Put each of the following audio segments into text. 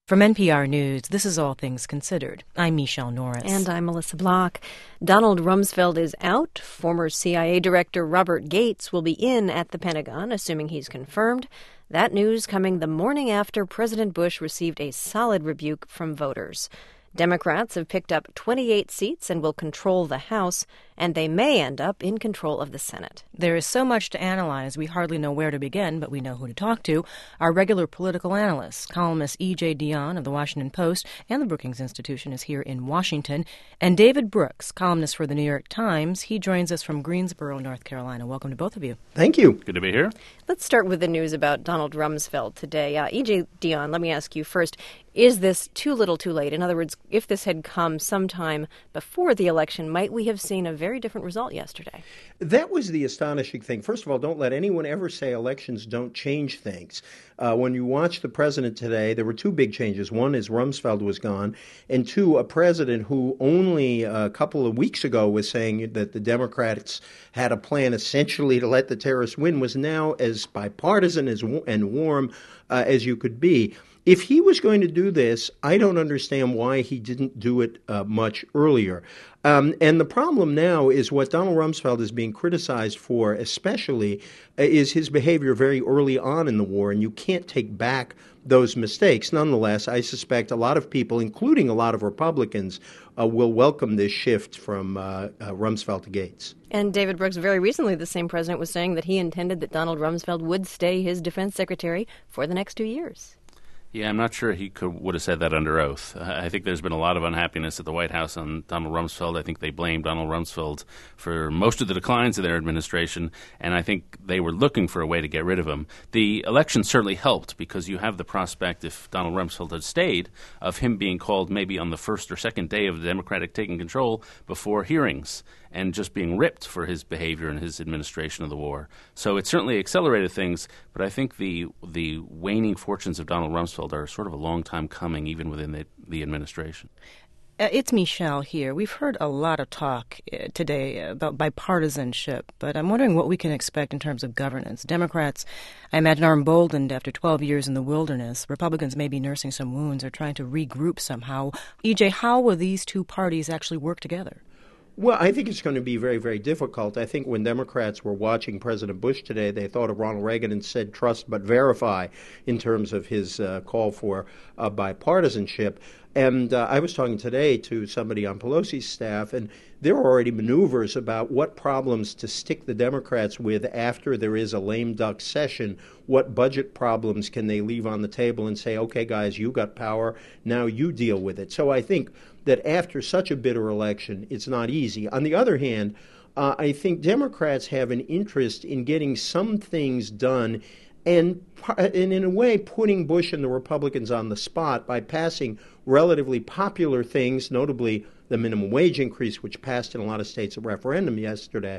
From NPR News, this is All Things Considered. I'm Michelle Norris. And I'm Melissa Block. Donald Rumsfeld is out. Former CIA Director Robert Gates will be in at the Pentagon, assuming he's confirmed. That news coming the morning after President Bush received a solid rebuke from voters. Democrats have picked up 28 seats and will control the House, and they may end up in control of the Senate. There is so much to analyze, we hardly know where to begin, but we know who to talk to. Our regular political analyst, columnist E.J. Dionne of The Washington Post and the Brookings Institution is here in Washington. And David Brooks, columnist for The New York Times, he joins us from Greensboro, North Carolina. Welcome to both of you. Thank you. Good to be here. Let's start with the news about Donald Rumsfeld today. E.J. Dionne, let me ask you first, is this too little too late? In other words, if this had come sometime before the election, might we have seen a very different result yesterday? That was the astonishing thing. First of all, don't let anyone ever say elections don't change things. When you watch the president today, there were two big changes. One is Rumsfeld was gone, and two, a president who only a couple of weeks ago was saying that the Democrats had a plan essentially to let the terrorists win was now as bipartisan and warm as you could be. If he was going to do this, I don't understand why he didn't do it much earlier. And the problem now is what Donald Rumsfeld is being criticized for, especially, is his behavior very early on in the war, and you can't take back those mistakes. Nonetheless, I suspect a lot of people, including a lot of Republicans, will welcome this shift from Rumsfeld to Gates. And David Brooks, very recently the same president was saying that he intended that Donald Rumsfeld would stay his defense secretary for the next 2 years. Yeah, I'm not sure he would have said that under oath. I think there's been a lot of unhappiness at the White House on Donald Rumsfeld. I think they blame Donald Rumsfeld for most of the declines of their administration, and I think they were looking for a way to get rid of him. The election certainly helped because you have the prospect, if Donald Rumsfeld had stayed, of him being called maybe on the first or second day of the Democratic taking control before hearings and just being ripped for his behavior and his administration of the war. So it certainly accelerated things, but I think the waning fortunes of Donald Rumsfeld are sort of a long time coming, even within the administration. It's Michelle here. We've heard a lot of talk today about bipartisanship, but I'm wondering what we can expect in terms of governance. Democrats, I imagine, are emboldened after 12 years in the wilderness. Republicans may be nursing some wounds or trying to regroup somehow. E.J., how will these two parties actually work together? Well, I think it's going to be very, very difficult. I think when Democrats were watching President Bush today, they thought of Ronald Reagan and said trust but verify in terms of his call for bipartisanship. And I was talking today to somebody on Pelosi's staff, and there are already maneuvers about what problems to stick the Democrats with after there is a lame duck session. What budget problems can they leave on the table and say, okay, guys, you got power, now you deal with it. So I think that after such a bitter election, it's not easy. On the other hand, I think Democrats have an interest in getting some things done and in a way putting Bush and the Republicans on the spot by passing relatively popular things, notably the minimum wage increase, which passed in a lot of states at referendum yesterday,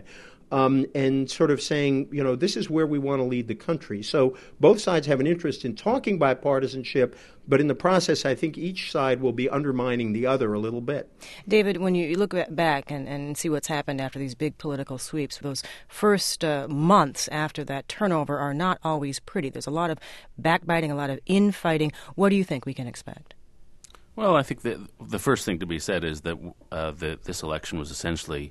and sort of saying, you know, this is where we want to lead the country. So both sides have an interest in talking bipartisanship, but in the process, I think each side will be undermining the other a little bit. David, when you look back and see what's happened after these big political sweeps, those first months after that turnover are not always pretty. There's a lot of backbiting, a lot of infighting. What do you think we can expect? Well, I think that the first thing to be said is that this election was essentially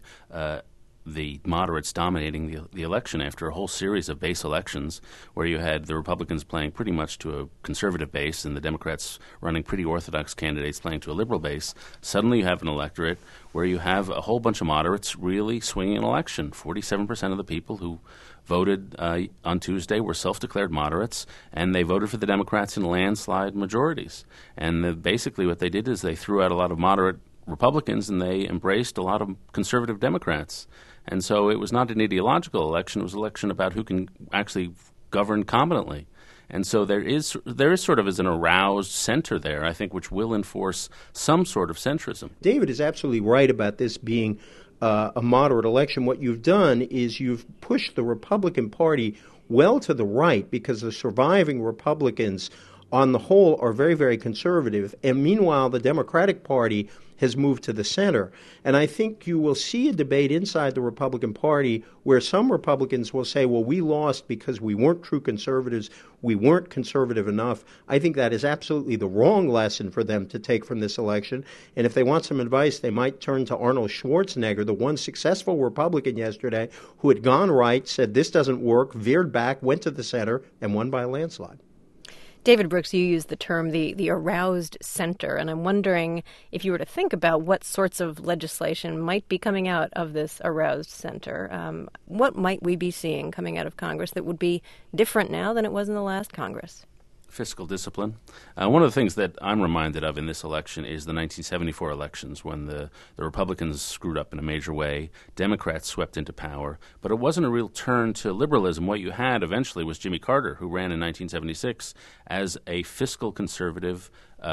the moderates dominating the election after a whole series of base elections where you had the Republicans playing pretty much to a conservative base and the Democrats running pretty orthodox candidates playing to a liberal base. Suddenly you have an electorate where you have a whole bunch of moderates really swinging an election. 47% of the people who voted on Tuesday were self-declared moderates, and they voted for the Democrats in landslide majorities. And basically what they did is they threw out a lot of moderate Republicans and they embraced a lot of conservative Democrats. And so it was not an ideological election. It was an election about who can actually govern competently. And so there is sort of as an aroused center there, I think, which will enforce some sort of centrism. David is absolutely right about this being a moderate election. What you've done is you've pushed the Republican Party well to the right because the surviving Republicans on the whole, are very, very conservative. And meanwhile, the Democratic Party has moved to the center. And I think you will see a debate inside the Republican Party where some Republicans will say, well, we lost because we weren't true conservatives. We weren't conservative enough. I think that is absolutely the wrong lesson for them to take from this election. And if they want some advice, they might turn to Arnold Schwarzenegger, the one successful Republican yesterday who had gone right, said this doesn't work, veered back, went to the center, and won by a landslide. David Brooks, you used the term the aroused center, and I'm wondering if you were to think about what sorts of legislation might be coming out of this aroused center, what might we be seeing coming out of Congress that would be different now than it was in the last Congress? Fiscal discipline. One of the things that I'm reminded of in this election is the 1974 elections when the Republicans screwed up in a major way. Democrats swept into power, but it wasn't a real turn to liberalism. What you had eventually was Jimmy Carter, who ran in 1976 as a fiscal conservative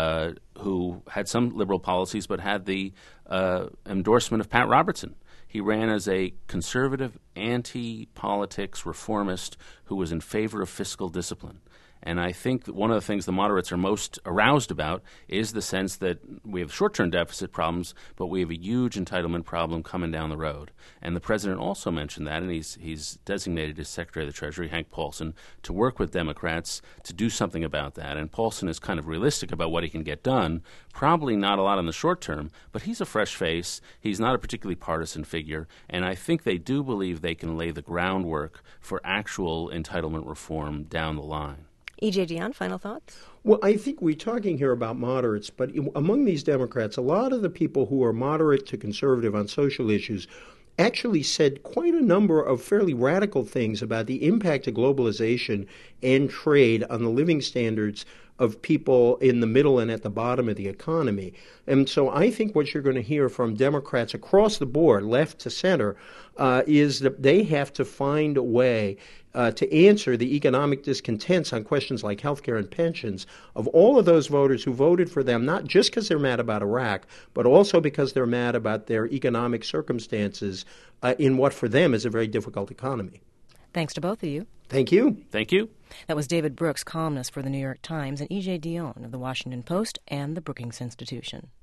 who had some liberal policies but had the endorsement of Pat Robertson. He ran as a conservative, anti-politics reformist who was in favor of fiscal discipline. And I think that one of the things the moderates are most aroused about is the sense that we have short-term deficit problems, but we have a huge entitlement problem coming down the road. And the president also mentioned that, and he's designated his Secretary of the Treasury, Hank Paulson, to work with Democrats to do something about that. And Paulson is kind of realistic about what he can get done, probably not a lot in the short term, but he's a fresh face. He's not a particularly partisan figure, and I think they do believe they can lay the groundwork for actual entitlement reform down the line. E.J. Dionne, final thoughts? Well, I think we're talking here about moderates, but among these Democrats, a lot of the people who are moderate to conservative on social issues actually said quite a number of fairly radical things about the impact of globalization and trade on the living standards of people in the middle and at the bottom of the economy. And so I think what you're going to hear from Democrats across the board, left to center, is that they have to find a way to answer the economic discontents on questions like health care and pensions of all of those voters who voted for them, not just because they're mad about Iraq, but also because they're mad about their economic circumstances in what for them is a very difficult economy. Thanks to both of you. Thank you. Thank you. That was David Brooks, columnist for the New York Times, and E.J. Dionne of the Washington Post and the Brookings Institution.